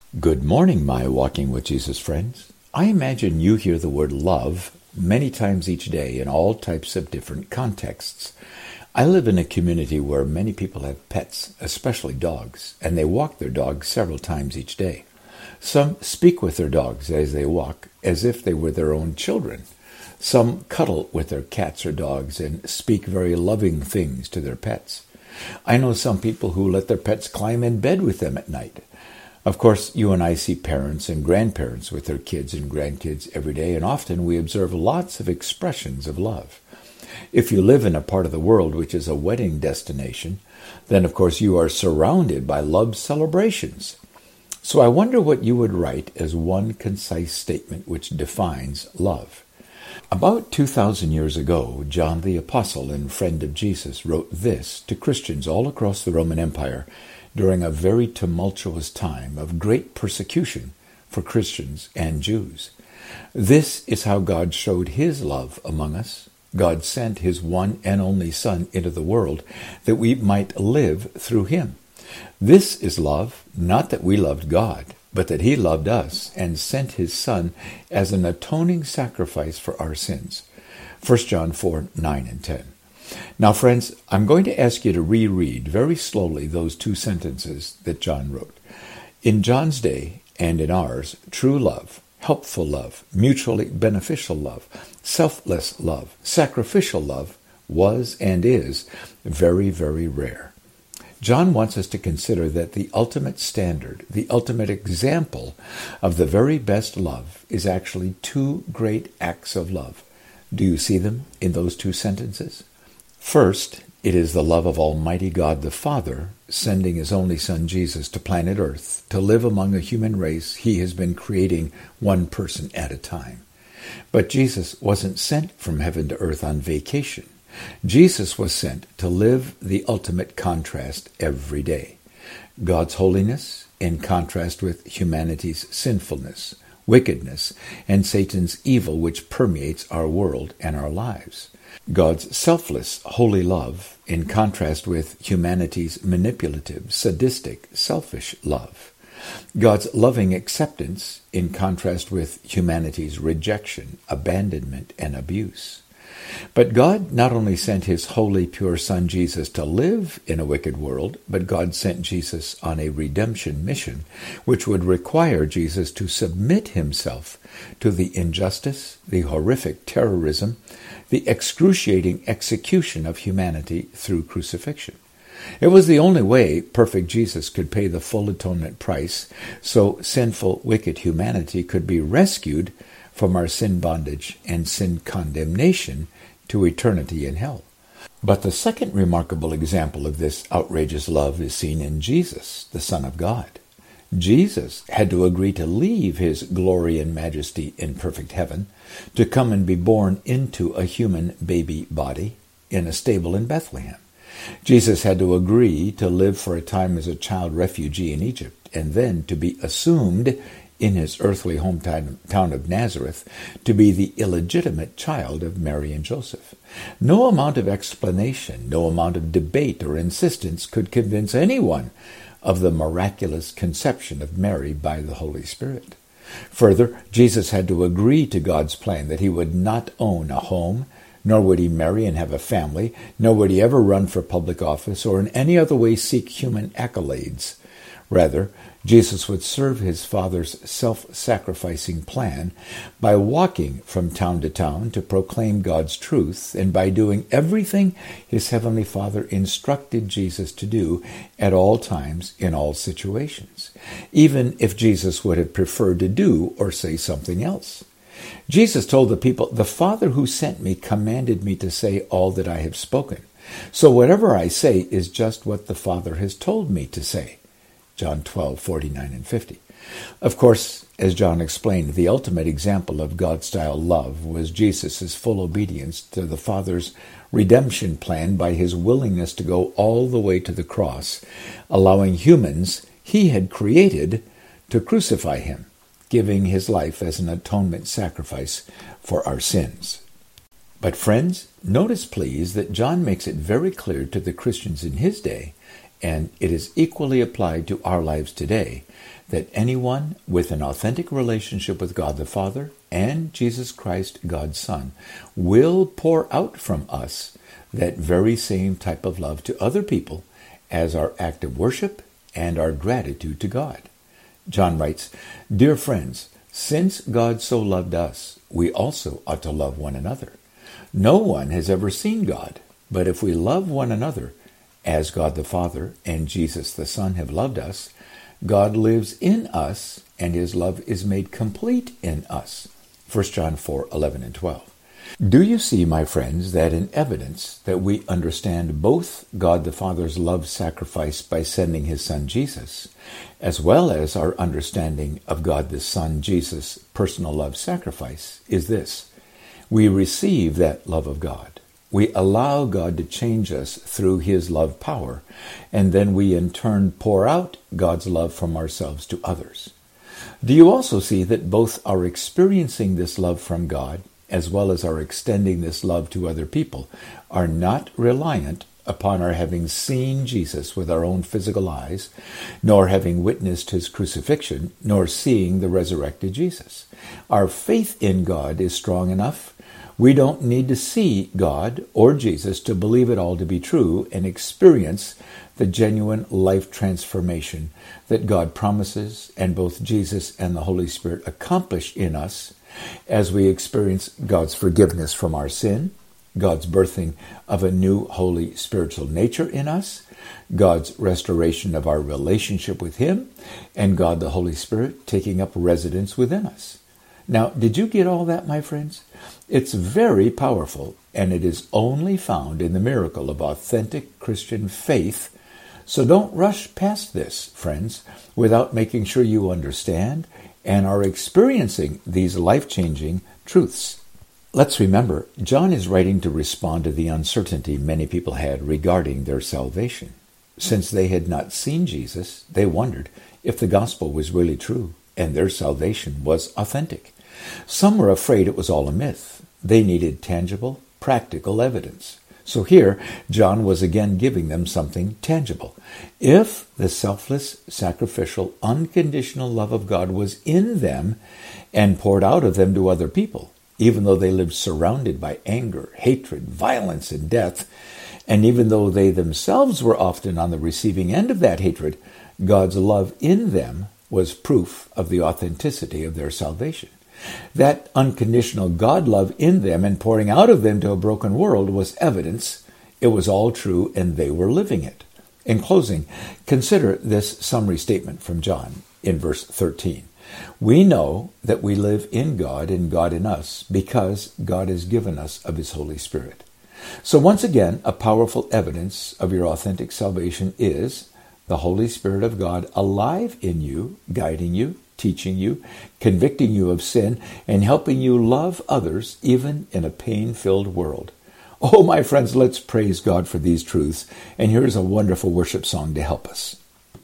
Good morning, my Walking with Jesus friends. I imagine you hear the word love many times each day in all types of different contexts. I live in a community where many people have pets, especially dogs, and they walk their dogs several times each day. Some speak with their dogs as they walk as if they were their own children. Some cuddle with their cats or dogs and speak very loving things to their pets. I know some people who let their pets climb in bed with them at night. Of course, you and I see parents and grandparents with their kids and grandkids every day, and often we observe lots of expressions of love. If you live in a part of the world which is a wedding destination, then of course you are surrounded by love celebrations. So I wonder what you would write as one concise statement which defines love. About 2,000 years ago, John the Apostle and friend of Jesus wrote this to Christians all across the Roman Empire during a very tumultuous time of great persecution for Christians and Jews. This is how God showed his love among us. God sent his one and only Son into the world that we might live through him. This is love, not that we loved God, but that he loved us and sent his Son as an atoning sacrifice for our sins. 1 John 4:9 and 10. Now, friends, I'm going to ask you to reread very slowly those two sentences that John wrote. In John's day and in ours, true love, helpful love, mutually beneficial love, selfless love, sacrificial love was and is very, very rare. John wants us to consider that the ultimate standard, the ultimate example of the very best love is actually two great acts of love. Do you see them in those two sentences? First, it is the love of Almighty God the Father sending his only Son Jesus to planet Earth to live among a human race he has been creating one person at a time. But Jesus wasn't sent from heaven to earth on vacation. Jesus was sent to live the ultimate contrast every day. God's holiness in contrast with humanity's sinfulness, wickedness, and Satan's evil which permeates our world and our lives. God's selfless, holy love in contrast with humanity's manipulative, sadistic, selfish love. God's loving acceptance in contrast with humanity's rejection, abandonment, and abuse. But God not only sent his holy, pure Son Jesus to live in a wicked world, but God sent Jesus on a redemption mission, which would require Jesus to submit himself to the injustice, the horrific terrorism, the excruciating execution of humanity through crucifixion. It was the only way perfect Jesus could pay the full atonement price so sinful, wicked humanity could be rescued from our sin bondage and sin condemnation to eternity in hell. But the second remarkable example of this outrageous love is seen in Jesus, the Son of God. Jesus had to agree to leave his glory and majesty in perfect heaven to come and be born into a human baby body in a stable in Bethlehem. Jesus had to agree to live for a time as a child refugee in Egypt and then to be assumed in his earthly hometown of Nazareth to be the illegitimate child of Mary and Joseph. No amount of explanation, no amount of debate or insistence could convince anyone of the miraculous conception of Mary by the Holy Spirit. Further, Jesus had to agree to God's plan that he would not own a home, nor would he marry and have a family, nor would he ever run for public office or in any other way seek human accolades. Rather, Jesus would serve his Father's self-sacrificing plan by walking from town to town to proclaim God's truth and by doing everything his Heavenly Father instructed Jesus to do at all times in all situations, even if Jesus would have preferred to do or say something else. Jesus told the people, "The Father who sent me commanded me to say all that I have spoken. So whatever I say is just what the Father has told me to say." John 12:49 and 50. Of course, as John explained, the ultimate example of God-style love was Jesus' full obedience to the Father's redemption plan by his willingness to go all the way to the cross, allowing humans he had created to crucify him, giving his life as an atonement sacrifice for our sins. But friends, notice please that John makes it very clear to the Christians in his day and it is equally applied to our lives today, that anyone with an authentic relationship with God the Father and Jesus Christ, God's Son, will pour out from us that very same type of love to other people as our act of worship and our gratitude to God. John writes, "Dear friends, since God so loved us, we also ought to love one another. No one has ever seen God, but if we love one another, as God the Father and Jesus the Son have loved us, God lives in us, and his love is made complete in us." 1 John 4:11 and 12. Do you see, my friends, that in evidence that we understand both God the Father's love sacrifice by sending his Son Jesus, as well as our understanding of God the Son Jesus' personal love sacrifice, is this: we receive that love of God. We allow God to change us through his love power, and then we in turn pour out God's love from ourselves to others. Do you also see that both our experiencing this love from God, as well as our extending this love to other people, are not reliant upon our having seen Jesus with our own physical eyes, nor having witnessed his crucifixion, nor seeing the resurrected Jesus? Our faith in God is strong enough. We don't need to see God or Jesus to believe it all to be true and experience the genuine life transformation that God promises and both Jesus and the Holy Spirit accomplish in us as we experience God's forgiveness from our sin, God's birthing of a new holy spiritual nature in us, God's restoration of our relationship with him, and God the Holy Spirit taking up residence within us. Now, did you get all that, my friends? It's very powerful, and it is only found in the miracle of authentic Christian faith. So don't rush past this, friends, without making sure you understand and are experiencing these life-changing truths. Let's remember, John is writing to respond to the uncertainty many people had regarding their salvation. Since they had not seen Jesus, they wondered if the gospel was really true and their salvation was authentic. Some were afraid it was all a myth. They needed tangible, practical evidence. So here, John was again giving them something tangible. If the selfless, sacrificial, unconditional love of God was in them and poured out of them to other people, even though they lived surrounded by anger, hatred, violence, and death, and even though they themselves were often on the receiving end of that hatred, God's love in them was proof of the authenticity of their salvation. That unconditional God love in them and pouring out of them to a broken world was evidence. It was all true, and they were living it. In closing, consider this summary statement from John in verse 13. We know that we live in God and God in us because God has given us of his Holy Spirit. So once again, a powerful evidence of your authentic salvation is the Holy Spirit of God alive in you, guiding you, teaching you, convicting you of sin, and helping you love others even in a pain-filled world. Oh, my friends, let's praise God for these truths. And here's a wonderful worship song to help us.